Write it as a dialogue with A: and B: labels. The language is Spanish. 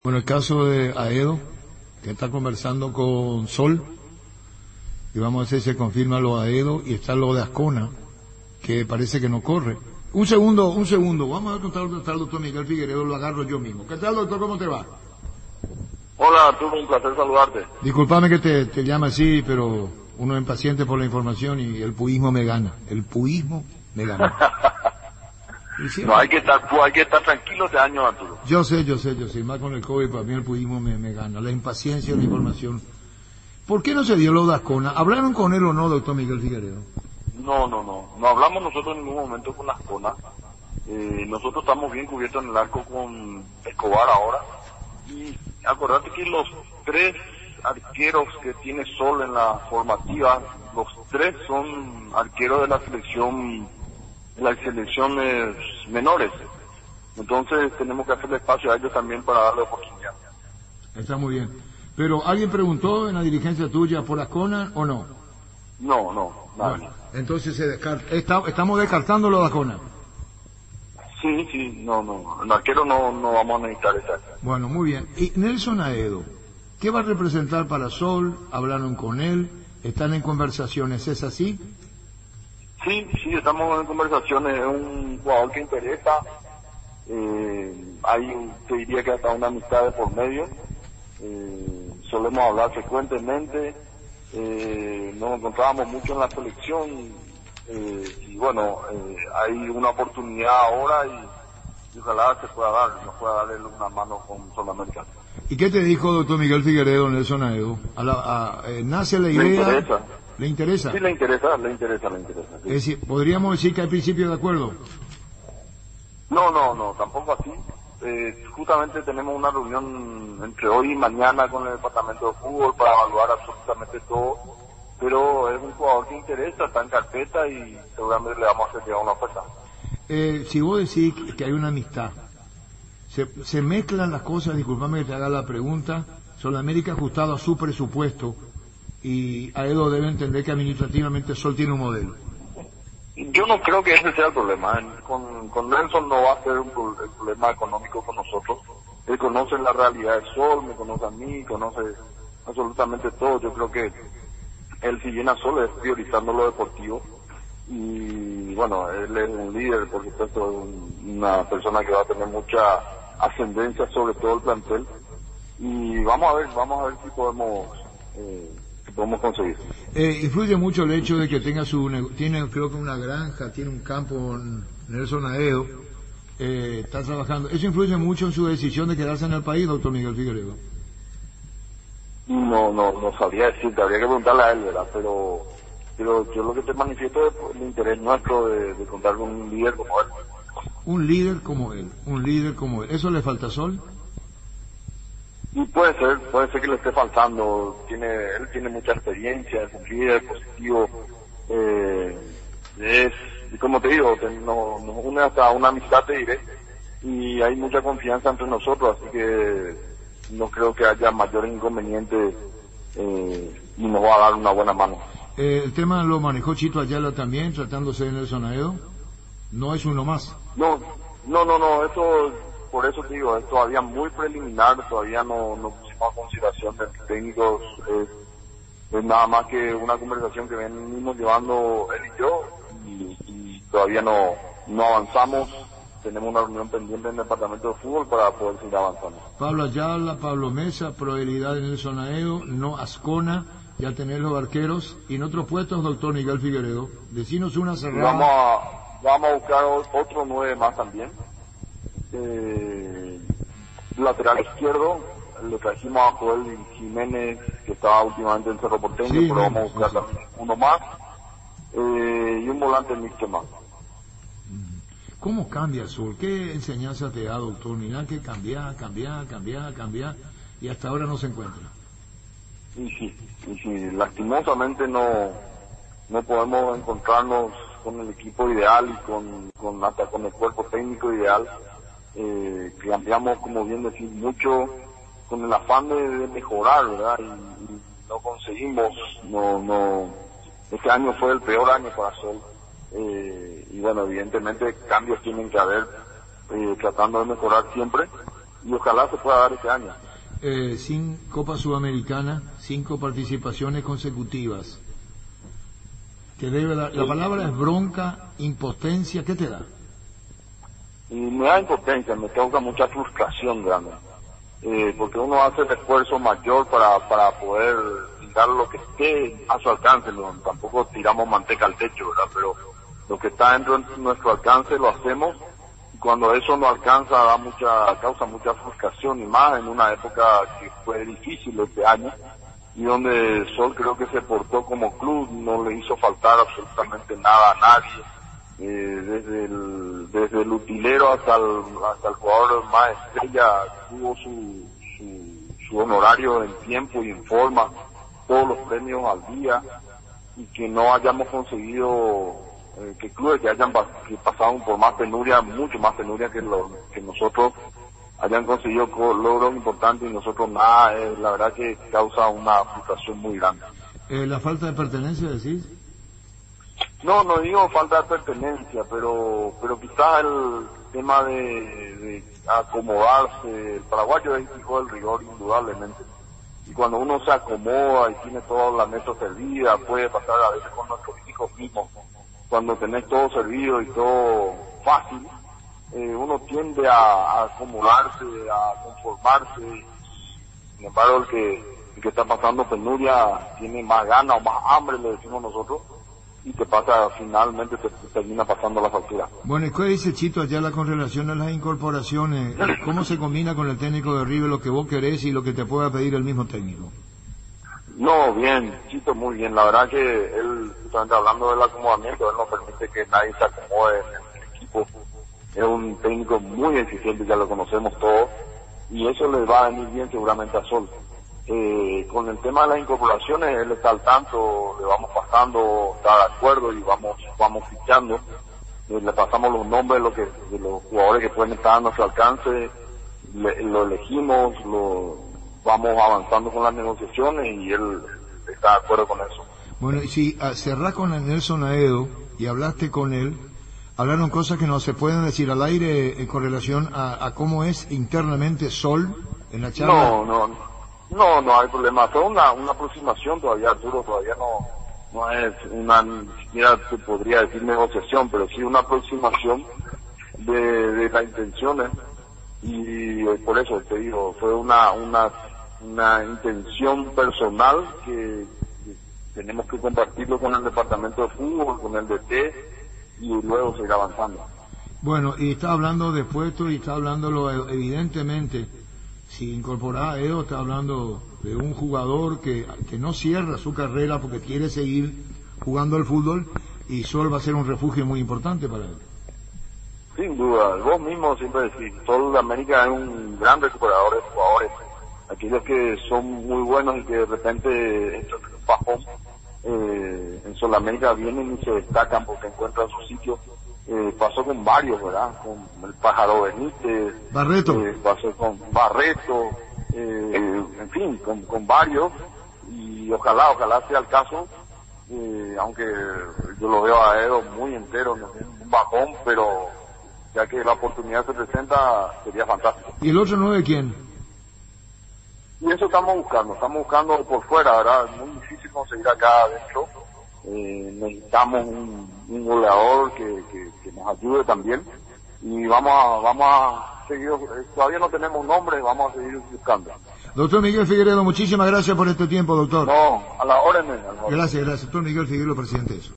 A: Bueno, el caso de Aedo, que está conversando con Sol, y vamos a ver si se confirma lo de Aedo, y está lo de Ascona, que parece que no corre. Un segundo, vamos a contar al doctor Miguel Figueredo, lo agarro yo mismo. ¿Qué tal, doctor? ¿Cómo te va?
B: Hola, Arturo, un placer saludarte.
A: Disculpame que te llame así, pero uno es impaciente por la información y el puismo me gana.
B: No, hay que estar tranquilo este año, Arturo.
A: Yo sé, más con el COVID, para mí el puismo me gana, la impaciencia de la información. ¿Por qué no se dio lo de Ascona? ¿Hablaron con él o no, doctor Miguel Figueredo?
B: No hablamos nosotros en ningún momento con Ascona. Nosotros estamos bien cubiertos en el arco con Escobar ahora. Y acordate que los tres arqueros que tiene Sol en la formativa, los tres son arqueros de las selecciones menores. Entonces tenemos que hacerle espacio a ellos también para darle oportunidad.
A: Está muy bien. Pero ¿alguien preguntó en la dirigencia tuya por Ascona o no?
B: No, nada.
A: Bueno, entonces estamos descartando lo de Ascona.
B: Sí, no. El arquero no vamos a necesitar esa.
A: Bueno, muy bien. ¿Y Nelson Aedo? ¿Qué va a representar para Sol? ¿Hablaron con él? ¿Están en conversaciones? ¿Es así?
B: Sí, estamos en conversaciones. Es un jugador que interesa. Te diría que hasta una amistad de por medio. Solemos hablar frecuentemente. Nos encontrábamos mucho en la selección. Y bueno, hay una oportunidad ahora y ojalá nos pueda dar una mano con Sudamérica.
A: ¿Y qué te dijo doctor Miguel Figueredo, Nelson Aedo? ¿Nace la idea? ¿Le interesa?
B: Sí, le interesa. Sí.
A: Es decir, ¿podríamos decir que hay principio de acuerdo?
B: No, tampoco así. Justamente tenemos una reunión entre hoy y mañana con el departamento de fútbol para evaluar absolutamente todo. Pero es un jugador que interesa, está en carpeta y seguramente le vamos a hacer llegar una oferta.
A: Si vos decís que hay una amistad, se mezclan las cosas, disculpame que te haga la pregunta, Sudamérica ajustado a su presupuesto y Aedo debe entender que administrativamente Sol tiene un modelo.
B: Yo no creo que ese sea el problema. Con Nelson no va a ser el problema económico con nosotros. Él conoce la realidad del Sol, me conoce a mí, conoce absolutamente todo. Yo creo que él, si viene a Sol, es priorizando lo deportivo. Y bueno, él es un líder, por supuesto, una persona que va a tener mucha ascendencia sobre todo el plantel. Y vamos a ver si podemos conseguir.
A: Influye mucho el hecho de que tiene creo que una granja, tiene un campo en Nelson Aedo, está trabajando. ¿Eso influye mucho en su decisión de quedarse en el país, doctor Miguel Figueredo?
B: No sabría decirte, habría que preguntarle a él, ¿verdad? Pero yo lo que te manifiesto es el interés nuestro de contar con un líder como él.
A: Un líder como él. ¿Eso le falta a Sol?
B: Y puede ser que le esté faltando. Él tiene mucha experiencia, es un líder positivo. Y como te digo, nos une hasta una amistad, te diré, y hay mucha confianza entre nosotros, así que no creo que haya mayores inconvenientes y nos va a dar una buena mano.
A: ¿El tema lo manejó Chito Ayala también, tratándose de Nelson Aedo? ¿No es uno más?
B: No, eso, por eso te digo, es todavía muy preliminar, todavía no pusimos a consideración de técnicos, es nada más que una conversación que venimos llevando él y yo, y todavía no avanzamos. Tenemos una reunión pendiente en el departamento de fútbol para poder seguir avanzando.
A: Pablo Ayala, Pablo Mesa, probabilidad de Nelson Aedo, no Ascona, ya tenés los arqueros, y en otros puestos, doctor Miguel Figueredo, decinos una cerrada.
B: Vamos a buscar otro 9 más también. Lateral izquierdo, le trajimos a Joel Jiménez, que estaba últimamente en Cerro Porteño,
A: sí,
B: pero vamos a buscar también uno más, y un volante mixto más.
A: ¿Cómo cambia Sol? ¿Qué enseñanza te da, doctor? Mirá que cambiar, y hasta ahora no se encuentra.
B: Y sí, lastimosamente no podemos encontrarnos con el equipo ideal y hasta con el cuerpo técnico ideal. Cambiamos, como bien decís, mucho con el afán de mejorar, ¿verdad? Y no conseguimos, este año fue el peor año para Sol. Y bueno, evidentemente cambios tienen que haber, tratando de mejorar siempre, y ojalá se pueda dar este año.
A: Sin Copa Sudamericana, 5 participaciones consecutivas. Te debe la palabra es bronca, impotencia, ¿qué te da?
B: Y me da impotencia, me causa mucha frustración grande, porque uno hace el esfuerzo mayor para poder dar lo que esté a su alcance, tampoco tiramos manteca al techo, ¿verdad? Pero lo que está dentro de nuestro alcance lo hacemos, y cuando eso no alcanza causa mucha frustración, y más en una época que fue difícil este año, y donde Sol creo que se portó como club, no le hizo faltar absolutamente nada a nadie, desde el utilero hasta el jugador más estrella tuvo su honorario en tiempo y en forma, todos los premios al día, y que no hayamos conseguido que clubes que pasaron por más penuria, mucho más penuria que nosotros, hayan conseguido logros importantes y nosotros nada, la verdad que causa una frustración muy grande.
A: ¿La falta de pertenencia decís?
B: No digo falta de pertenencia, pero quizás el tema de acomodarse, el paraguayo es hijo del rigor indudablemente, y cuando uno se acomoda y tiene toda la mesa servida, puede pasar a veces con nuestros hijos mismos, cuando tenés todo servido y todo fácil, uno tiende a acomodarse, a conformarse. Sin embargo, el que está pasando penuria tiene más ganas o más hambre, le decimos nosotros, y te pasa, finalmente te termina pasando la factura.
A: Bueno, ¿y qué dice Chito Ayala con relación a las incorporaciones? ¿Cómo se combina con el técnico de River lo que vos querés y lo que te pueda pedir el mismo técnico?
B: No, bien, Chito, muy bien. La verdad que él, justamente hablando del acomodamiento, él no permite que nadie se acomode en el equipo. Es un técnico muy eficiente, ya lo conocemos todos, y eso le va a venir bien seguramente a Sol. Con el tema de las incorporaciones, él está al tanto, le vamos pasando, está de acuerdo y vamos fichando. Le pasamos los nombres de los jugadores que pueden estar a nuestro alcance, lo elegimos, vamos avanzando con las negociaciones y él está de acuerdo con eso.
A: Bueno, y si cerrás con el Nelson Aedo y hablaste con él, hablaron cosas que no se pueden decir al aire con relación a cómo es internamente Sol en la charla.
B: No hay problema. Fue una aproximación todavía, Arturo, todavía no es ni siquiera se podría decir negociación, pero sí una aproximación de las intenciones, y por eso te digo, fue una intención personal que tenemos que compartirlo con el departamento de fútbol, con el DT, y luego seguir avanzando.
A: Bueno, y está hablando de puestos y está hablándolo evidentemente. Si incorporás a Edo, está hablando de un jugador que no cierra su carrera porque quiere seguir jugando al fútbol, y Sol va a ser un refugio muy importante para él.
B: Sin duda, vos mismo siempre decís, Sol de América es un gran recuperador de jugadores, aquellos que son muy buenos y que de repente entran en un bajón, en Sol América vienen y se destacan porque encuentran su sitio. Pasó con varios, ¿verdad? Con el Pájaro Benítez,
A: Barreto,
B: pasó con Barreto, en fin, con varios, y ojalá sea el caso, aunque yo lo veo a Edo muy entero, no es un bajón, pero ya que la oportunidad se presenta, sería fantástico.
A: ¿Y el otro 9 quién?
B: Y eso estamos buscando por fuera, ¿verdad? Es muy difícil conseguir acá adentro. Necesitamos un goleador que nos ayude también, y vamos a seguir, todavía no tenemos nombre, vamos a seguir buscando.
A: Doctor Miguel Figueredo, muchísimas gracias por este tiempo, doctor.
B: No, a la orden.
A: Gracias, doctor Miguel Figueredo, presidente de eso.